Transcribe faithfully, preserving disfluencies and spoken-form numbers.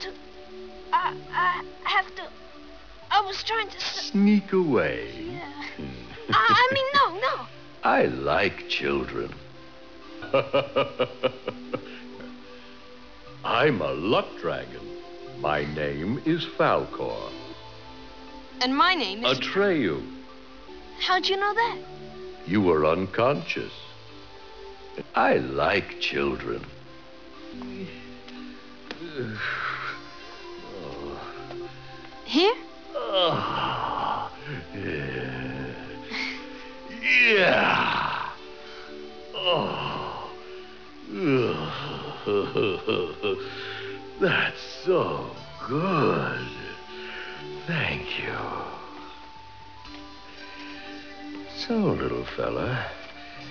to... I, I have to... I was trying to... Sneak away. Yeah. I, I mean, no, no. I like children. I'm a luck dragon. My name is Falkor. And my name is... Atreyu. How'd you know that? You were unconscious. I like children. Here? Oh, yeah. Yeah. Oh. That's so good. Thank you. So, little fella,